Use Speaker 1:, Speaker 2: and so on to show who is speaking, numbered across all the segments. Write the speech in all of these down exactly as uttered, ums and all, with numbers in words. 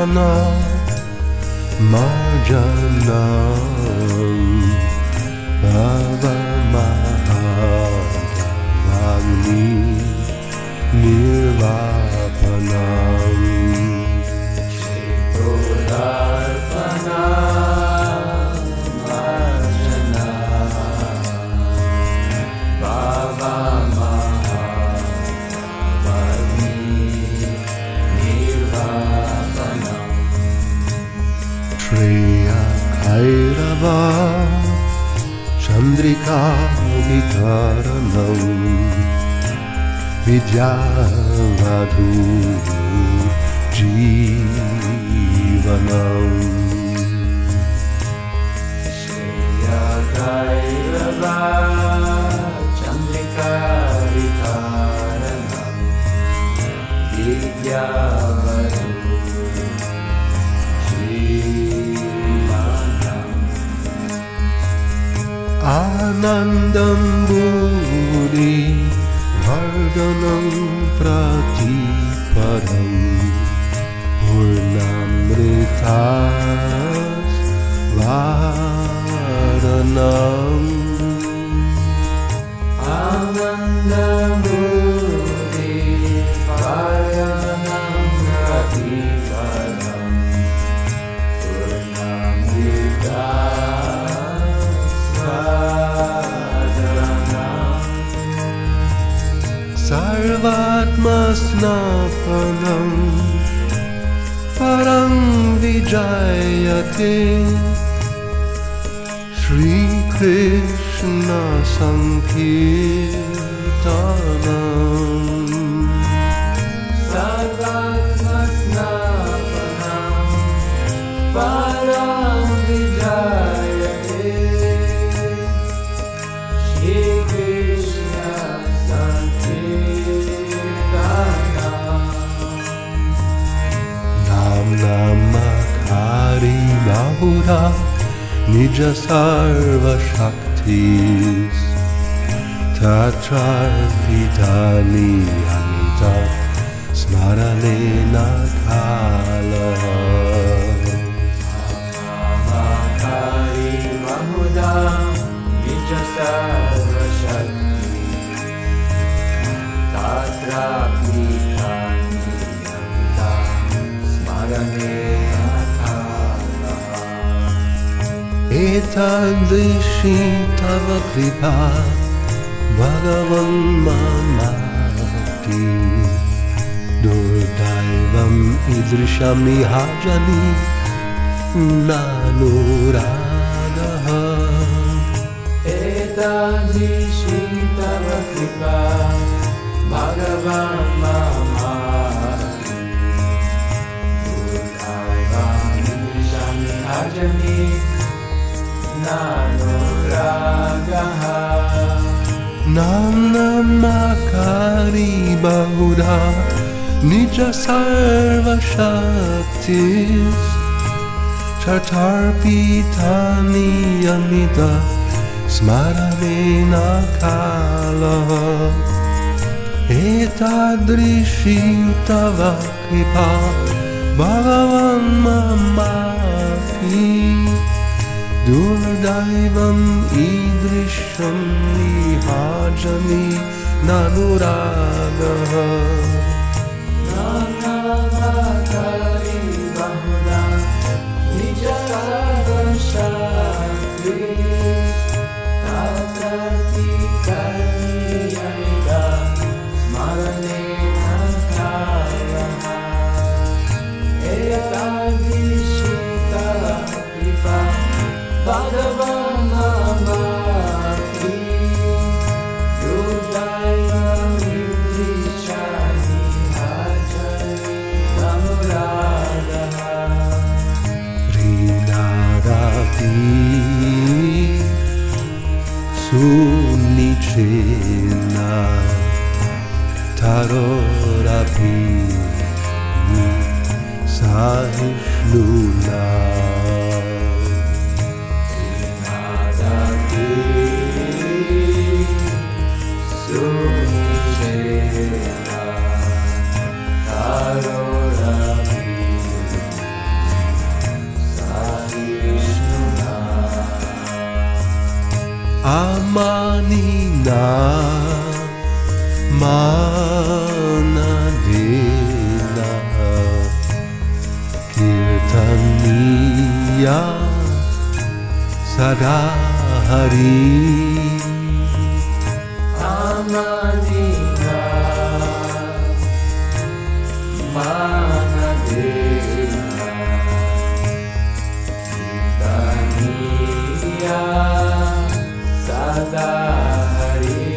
Speaker 1: Krishna Marjanam Bhavamahadavagni Nirvapanam
Speaker 2: Chetudarpanam Marjanam Bhavamahadavagni Nirvapanam
Speaker 1: Shreya Kairava Chandrika Vitaranam Vidyavadhu Jivanam
Speaker 2: Shreya Kairava Chandrika Vitaranam Vidyavadhu
Speaker 1: Anandam Buddhi Vardhanam Pratipadam Purnamritas Varanam
Speaker 2: Anandam Buddhi Vardhanam Pratipadam
Speaker 1: Sarvatma Snapanam Parang Vijayate Shri Krishna Sankirtanam
Speaker 2: Sarvatma Snapanam Param Vijayate Shri Krishna Sankirtanam
Speaker 1: Nam Namakari Bahura Nija Sarva Shaktis Tatrarpitani Anta Smaranena Kala
Speaker 2: Namakari Mahudam Nija Sarva Shakti Tatra Pitani Anta Smaranena Kalaha
Speaker 1: Etadrishi Tava Kripa Bhagavan Mamati Durdaivam Idrisham Nihajani Nanuragaha
Speaker 2: Etadrishi Tava Kripa Bhagavan Mamati Durdaivam Idrisham Nihajani Nanuragaha
Speaker 1: Nam Namakari Bahura Nija Sarva Shaktis Chatarpitani Amita Smaranena Kala Etadrishi Tava Kripa Bhagavan Mamati Durdaivam Idrisham Nihajani Nanuragaha
Speaker 2: Namakari Bahura Nija Sarva Shakti Tatratikani Amita Smaranena Kalaha Etadrishi Tava Kripa Bhagavan Mamati Durdaivam Idrishani Hajani Nanuragaha
Speaker 1: Rinadati Sunichena Tarorapi Sahishnuna amanina manadena kirtaniya sadahari
Speaker 2: amanina manadena kirtaniya sadahari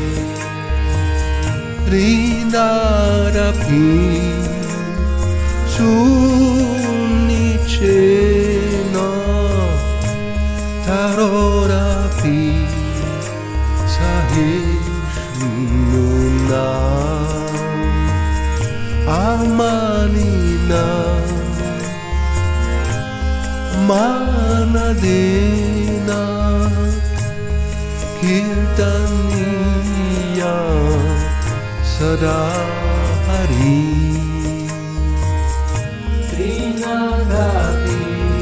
Speaker 1: Rinarapi Sunichena Tarorapi Sahishnuna Amanina Manadena Kirtaniya Sadahari
Speaker 2: Trinadapi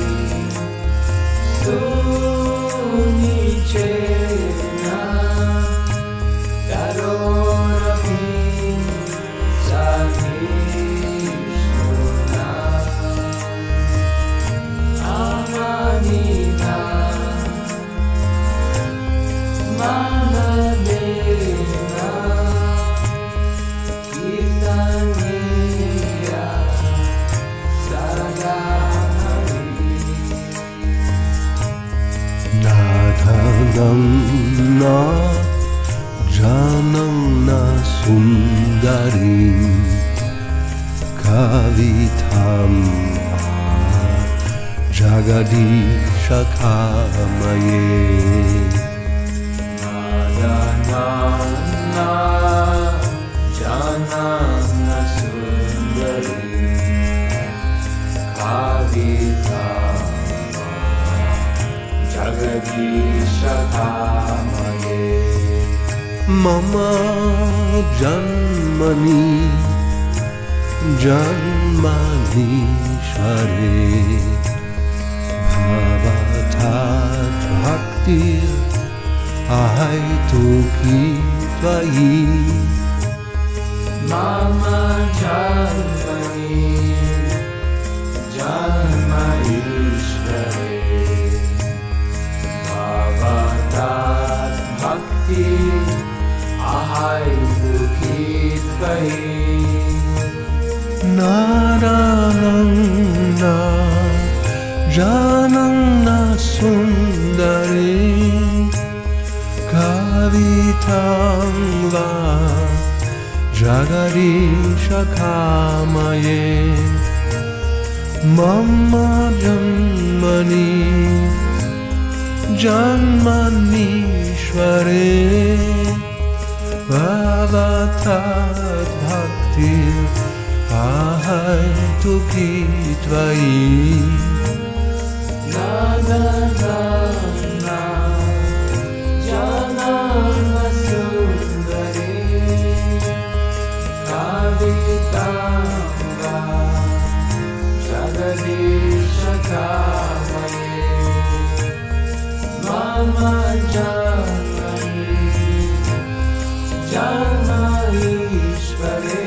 Speaker 2: Sunichena Tarorapi Sahishnuna Amanina Manadena Kirtaniya Sadahari
Speaker 1: Nadhanamna Janamna Sundarim Kavitam Jagadisha Kamaye
Speaker 2: Nadhanamna Janamna Sundari Kavitam Jagadisha Kamaye
Speaker 1: Mama Janmani Janmani Share Bhavatat Bhakti Ahai Toki Tvai
Speaker 2: Mama Janmani Janma Ishvare Bhavatat Bhakti Ahai Toki Tvai
Speaker 1: Narananda Janana Sundari Kavitanga Jagarisha Kamaye Mama Janmani Janmani Shvare Bhavatat Bhakti Ahai Toki Tvai
Speaker 2: Nadanana Janana Sundari Kavitanga Jagadisha Kamaye Mama Janmani Janma Ishvare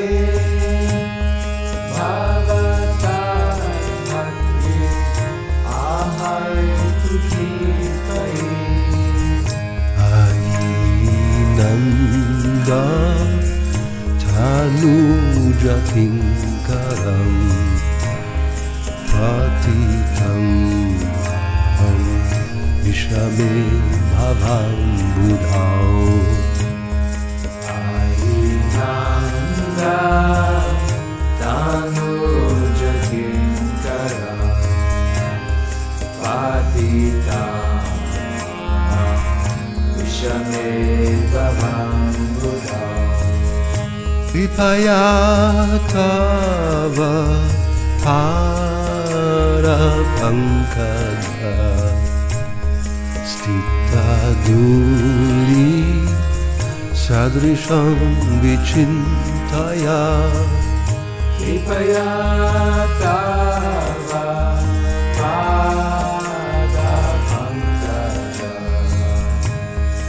Speaker 2: Bhavatat Bhakti Ahai Toki Tvai
Speaker 1: Ainanda Tanuja Kinkaram Patitam Vishame Bhavam Budhao
Speaker 2: Ainanda Tanuja Kinkara Patita Vishame Bhavam Buddha
Speaker 1: Kripaya Tava Para Pankaja Stita Duli Sadrisham Vichintaya
Speaker 2: Kripaya Tava Pada Pankaja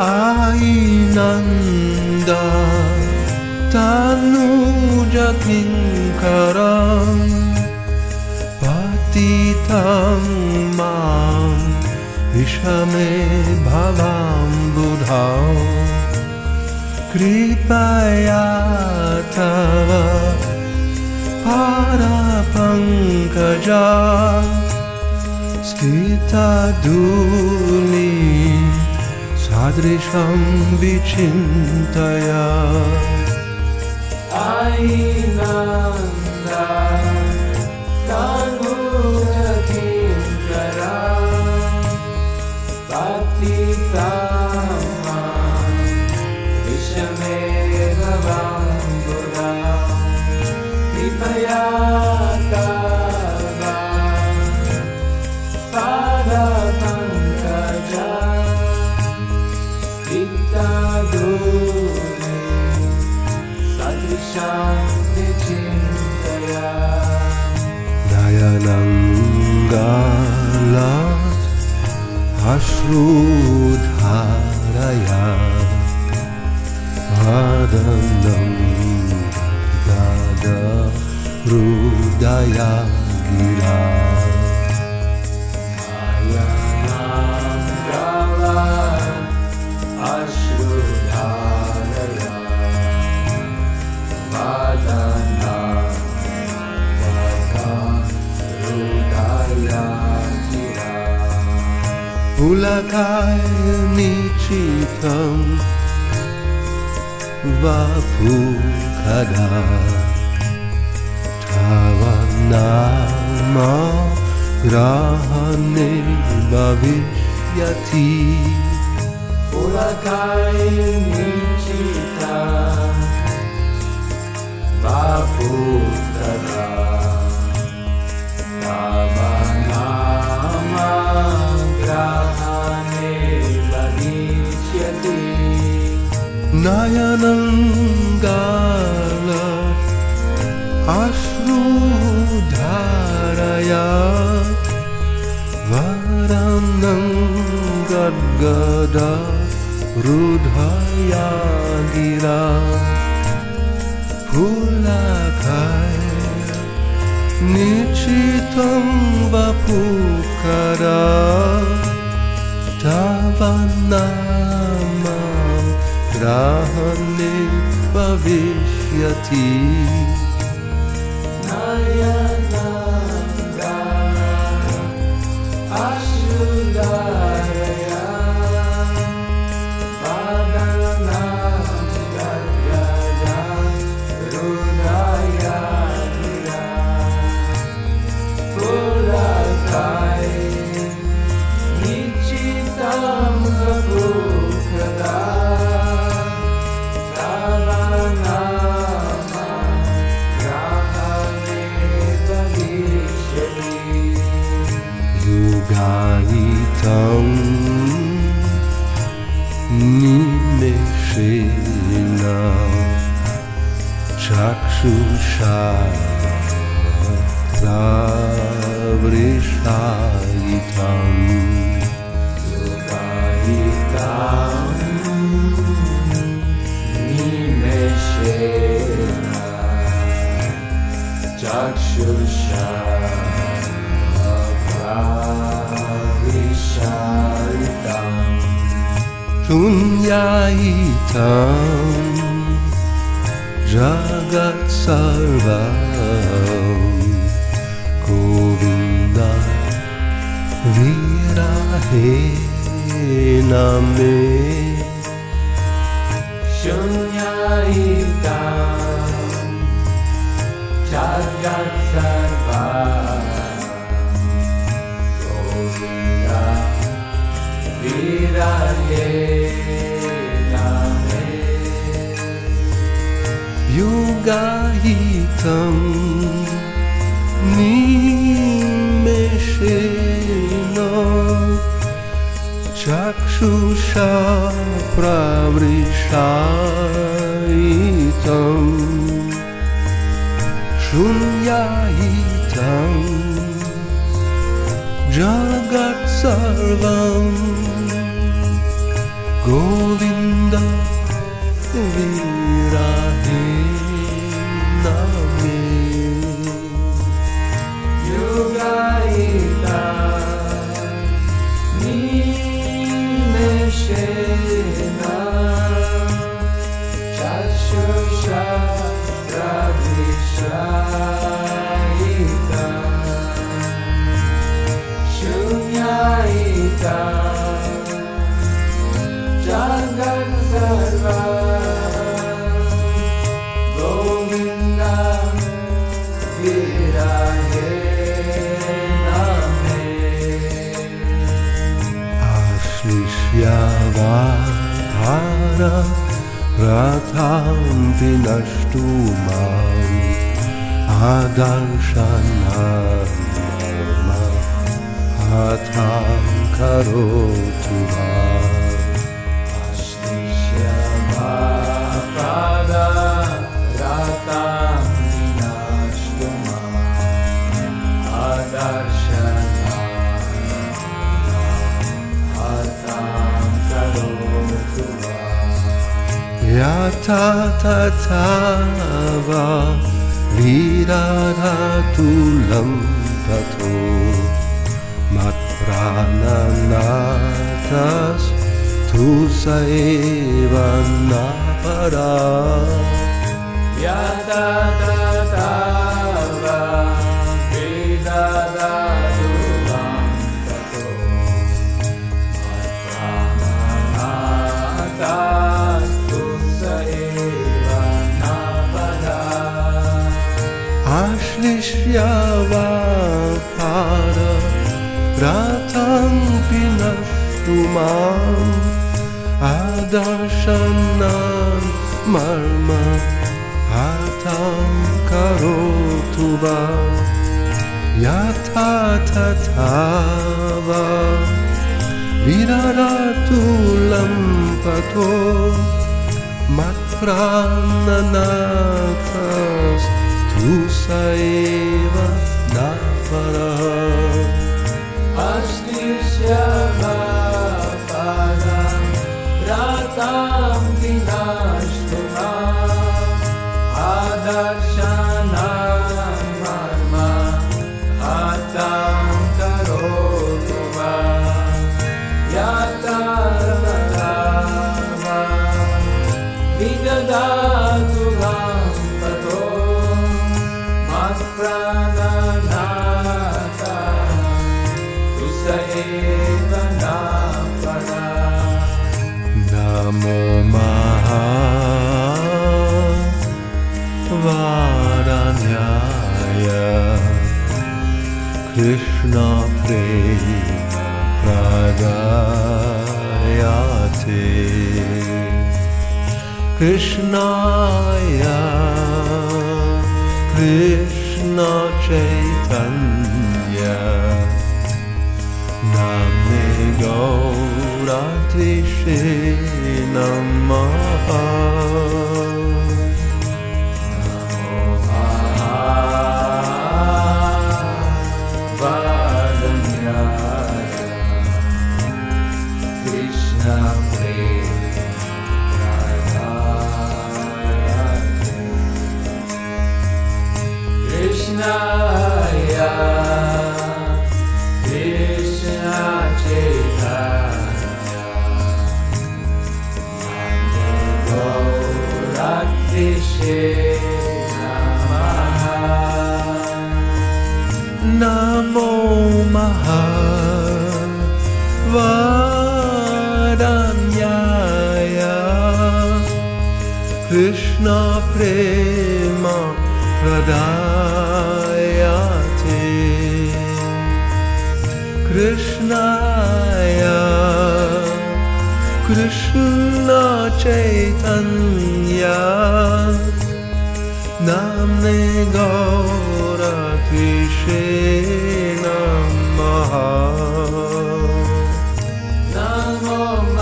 Speaker 1: Ainanda Tanuja Kinkaram Patitam Mam Vishame Bhavam Buddham Kripaya Tava Pada Pankaja Stita Duli Sadrisham Vichintaya
Speaker 2: Ainanda Tanuja Kinkara Patitam Vishame Bhavam Buddham Kripaya Tava Pada Pankaja Stita Duli Sadrisham Vichintaya
Speaker 1: Dayanangalat Ashrudharaya Adanam Gada Rudaya Gira Pulakai Nichitam Vapukada Tavanama Grahane Bhavishyati
Speaker 2: Pulakai Nichitam Vapukada Tavanama Grahane Bhavishyati
Speaker 1: Nayanangala Ashrudharaya Varanam Gadgada Rudhaya Gira Pulakai Nichitam Vapukara Tavanama Grahane Bhavishyati
Speaker 2: Nayananga Ashrudharaya Varanam Gadgada Rudhaya Gira Pulakai Nichitam Vapukara
Speaker 1: Yugahitam Nimeshena Chakshusha Pravrishayitam
Speaker 2: Yugahitam Nimeshena Chakshusha Pravrishayitam
Speaker 1: Shunyayitam Jagat Sarvam Govinda Virahe Name
Speaker 2: Shunyayitam Jagat Sarvam Govinda Virahe Name
Speaker 1: Yugahitam Nimeshena Chakshusha Pravrishayitam Shunyayitam Jagat Sarvam Govinda Virahe Name
Speaker 2: Yugaita Nimeshena Chashusha Radhishaita Shunyaita Jagat Sarva Govinda Virahe Name
Speaker 1: Ashlishyavahara Ratham Vinashtumam Adarshana Hatam Karotu
Speaker 2: Ashlishyavahara Ratham Vinashtumam Adarshana Hatam Karotu
Speaker 1: Yata tatava viradhatulam tato matprananatas tu saeva napara
Speaker 2: Yata tatava vidadatulam tato matprananatas tu saeva napada
Speaker 1: Ashlishyavahara Ratham Vinashtumam Adarsanam Marma Hatam Karotuva Yata Tatava Viraratulam Pato Matprananatas Tu Saeva Napara
Speaker 2: Ashlishyavahara Ratham Vinashtumam Adarshana Marma Hatam Karotuva Yata Tatava Vidadatulam Tato Matprananata Tusaeva Napara
Speaker 1: Namo Mahavaranyaya Krishna Prema Pradayate Krishnaya Krishna Chaitanya Namne Gauratrishe Namaha
Speaker 2: Krishna Krishnaya Krishna Chaitanya Namo Gauratrishe Namaha
Speaker 1: Namo Mahavaranyaya Krishna Prema Pradayate Krishnaya Krishna Chaitanya Namne Gauratrishe Namaha
Speaker 2: Namo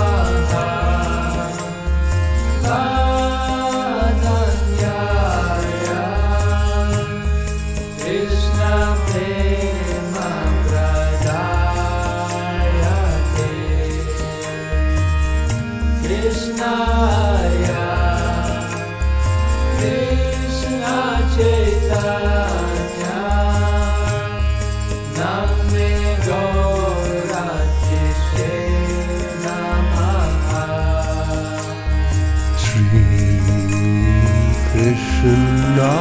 Speaker 2: Mahavaranyaya Krishna Prema Pradayate
Speaker 1: Krishna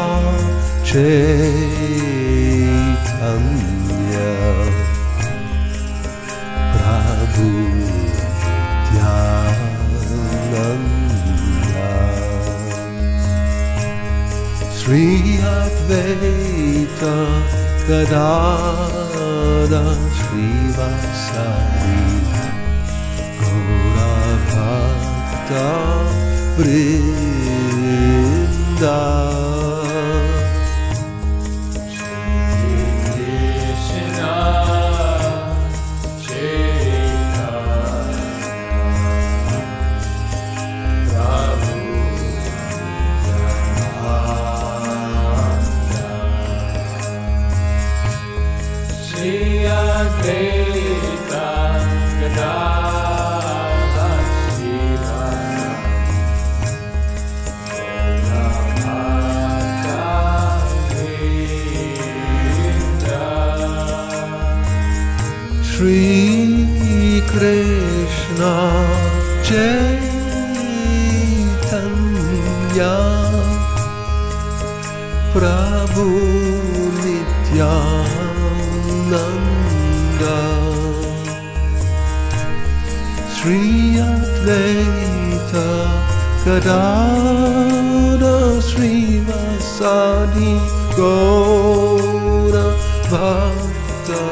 Speaker 1: Chaitanya Prabhu Nityananda Sri Advaita Gadadhara Srivasadi Gaura Bhakta Vrinda
Speaker 2: Shri Advaita Gadadhara
Speaker 1: Shri Krishna Chaitanya Prabhu Nityananda Sri Advaita Gadadhara Srivasadi Gaura Bhakta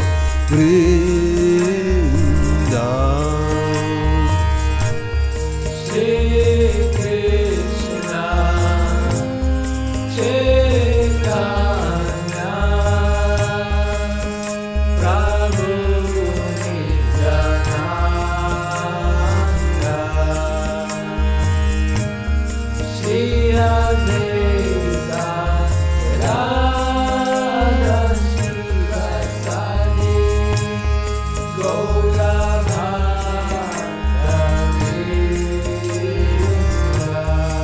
Speaker 1: Vrinda
Speaker 2: Shri Krishna Chaitanya Prabhu Nityananda Shri Advaita Gadadhara Srivasadi Gaura Bhakta Vrinda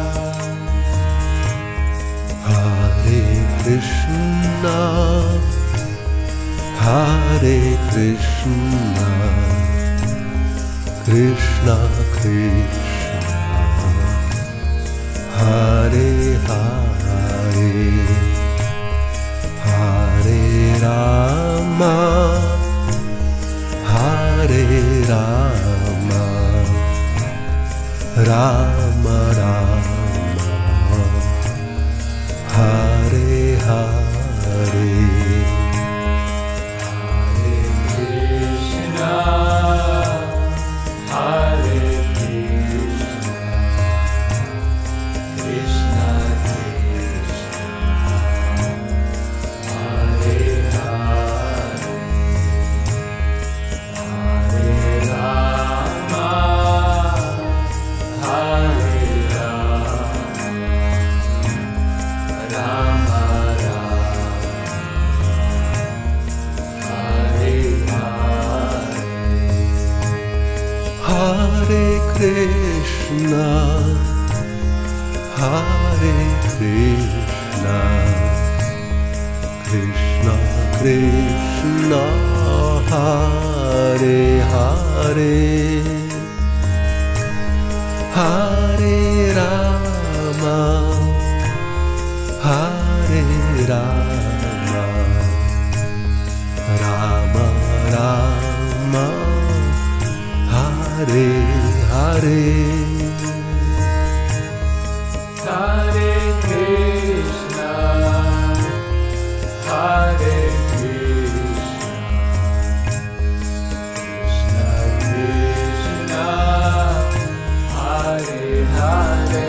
Speaker 1: Hare Krishna Hare Krishna Krishna Krishna Hare Hare Hare Rama Hare Rama Rama Rama Hare Hare
Speaker 2: Krishna Hare Krishna Krishna Krishna Hare Hare Hare Rama Hare Rama Rama
Speaker 1: Hare Krishna Hare Krishna Krishna Krishna Hare Hare Hare Rama Hare Rama Rama Rama Hare Hare
Speaker 2: Hare Krishna Hare Krishna Krishna Krishna Hare Hare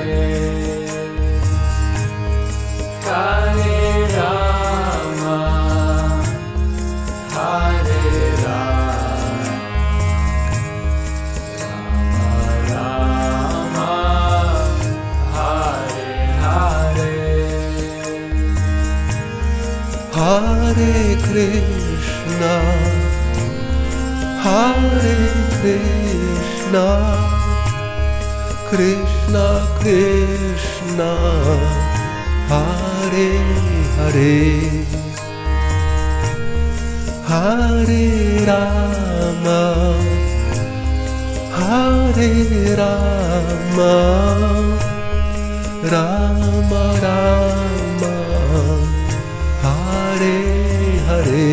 Speaker 2: Hare Rama Hare Rama Rama Hare Hare
Speaker 1: Hare Krishna Hare Krishna Krishna Krishna Hare Hare Hare Rama Hare Rama Rama Rama Hare Hare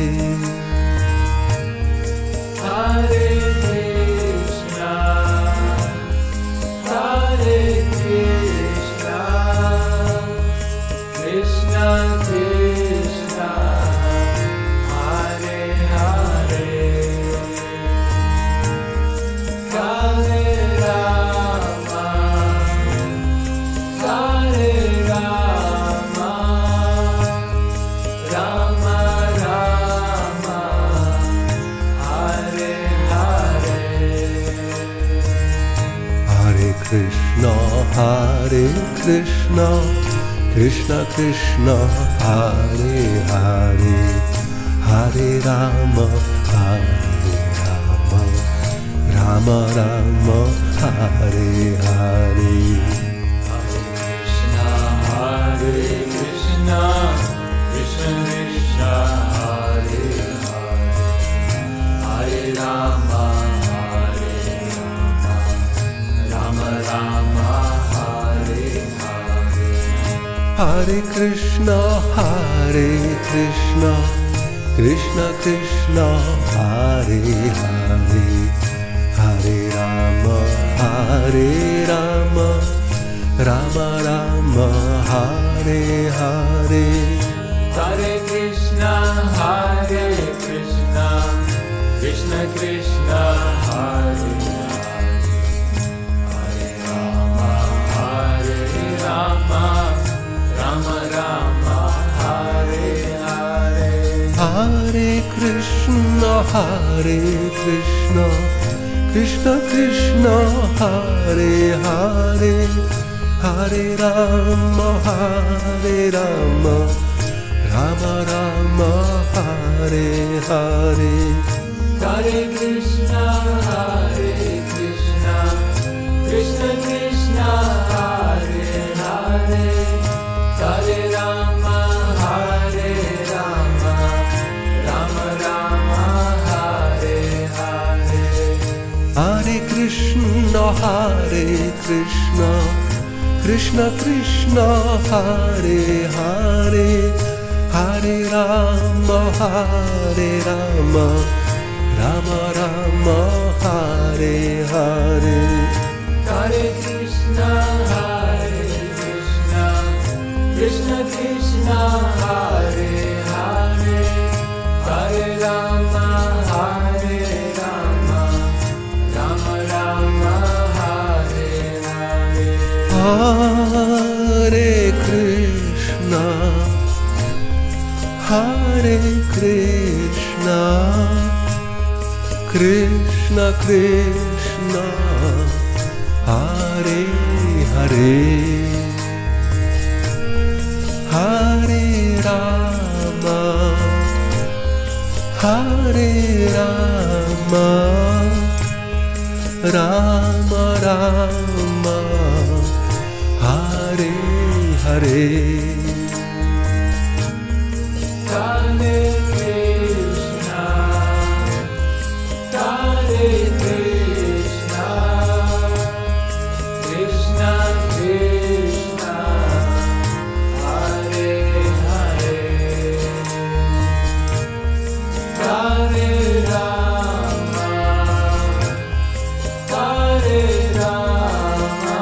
Speaker 2: Hare Krishna, Hare Krishna, Krishna Krishna, Hare Hare, Hare Rama, Hare Rama, Rama Rama, Hare Hare.
Speaker 1: Hare Krishna Hare Krishna Krishna Krishna Hare Hare Hare Rama Hare Rama Rama Rama Hare Hare
Speaker 2: Krishna, Hare Krishna, Krishna Krishna, Hare Hare, Hare Rama, Hare Rama, Rama Rama, Hare Hare.
Speaker 1: Hare Krishna Hare Krishna Krishna Krishna Hare Hare Hare Rama Hare Rama Rama Rama Hare Hare
Speaker 2: Hare Krishna, Hare Krishna, Krishna Krishna, Hare Hare, Hare Rama, Hare Rama, Rama Rama, Hare Hare.
Speaker 1: Hare Krishna Hare Krishna Krishna Krishna Hare Hare Hare Rama Hare Rama Rama Rama Hare Hare
Speaker 2: Hare Krishna, Hare Krishna, Krishna Krishna, Hare Hare, Hare Rama, Hare Rama, Rama Rama, Hare Hare.
Speaker 1: Hare Krishna Hare Krishna Krishna Krishna Hare Hare Hare Rama Hare Rama Rama Rama Hare Hare
Speaker 2: Hare Krishna, Hare Krishna, Krishna Krishna, Hare Hare, Hare Rama, Hare Rama, Rama Rama, Hare Hare.
Speaker 1: Hare Krishna Hare Krishna Krishna Krishna Hare Hare Hare Rama Hare Rama Rama Rama Hare Hare
Speaker 2: Hare Krishna, Hare Krishna, Krishna Krishna, Hare Hare, Hare Rama, Hare Rama,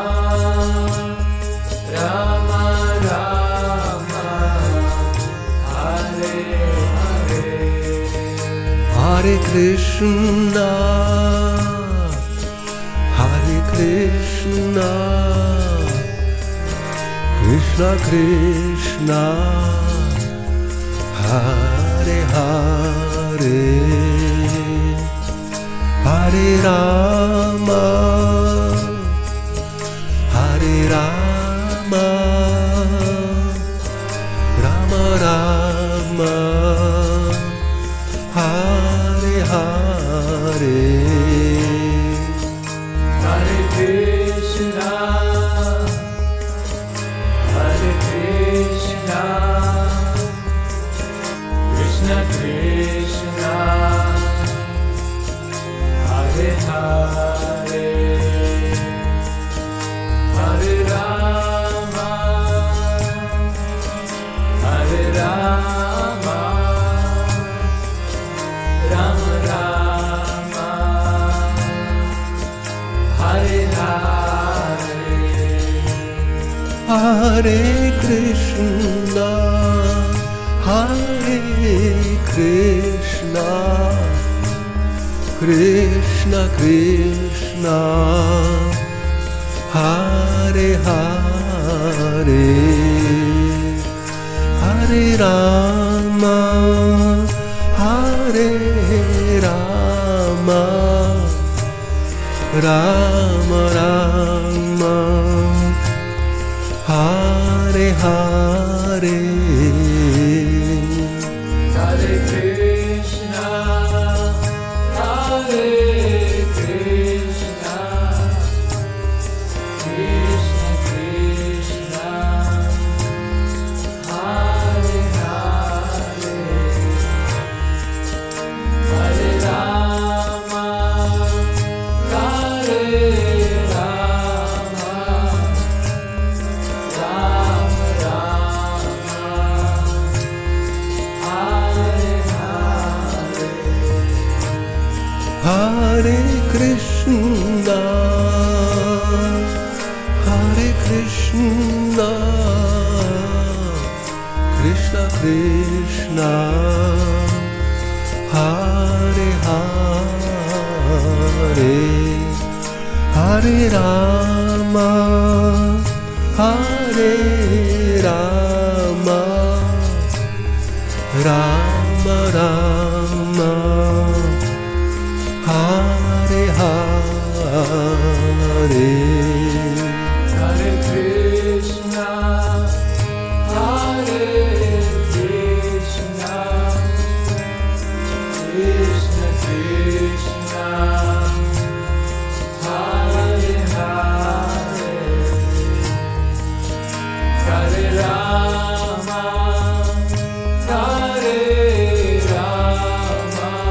Speaker 2: Rama Rama, Hare Hare.
Speaker 1: Hare Krishna Hare Krishna Krishna Krishna Hare Hare Hare Rama Hare Rama Rama Rama Hare Hare
Speaker 2: Hare Krishna, Hare Krishna, Krishna Krishna, Hare Hare, Hare Rama.
Speaker 1: Hare Krishna, Hare Krishna, Krishna Krishna, Hare Hare, Hare Rama, Hare Rama, Rama Rama, Hare Hare.
Speaker 2: Hare Krishna, Hare Krishna, Krishna Krishna, Hare Hare, Hare Rama, Hare Rama, Rama Rama, Hare Hare.
Speaker 1: Hare Krishna, Hare Krishna, Krishna Krishna, Hare Hare, Hare Rama, Hare Rama, Rama Rama, Hare Hare.
Speaker 2: Hare Krishna, Hare Krishna, Krishna Krishna, Hare Hare, Hare Rama, Hare Rama,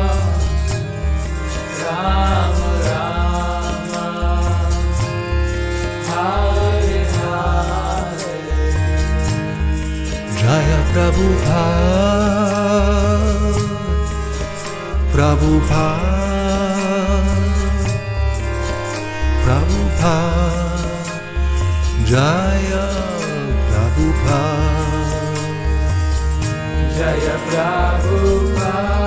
Speaker 2: Rama Rama, Hare Hare.
Speaker 1: Jaya Prabhupada, Prabhupada, Prabhupada, Jaya Prabhupada,
Speaker 2: Jaya Prabhupada,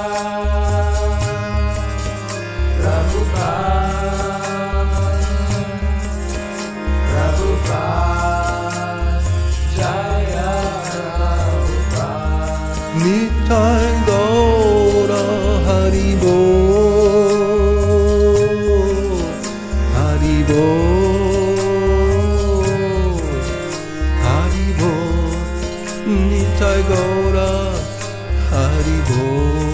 Speaker 2: Prabhupada, Prabhupada, Jaya Prabhupada.
Speaker 1: Nitai Gaura Haribo, Haribo, Haribo, Nitai Gaura Haribo.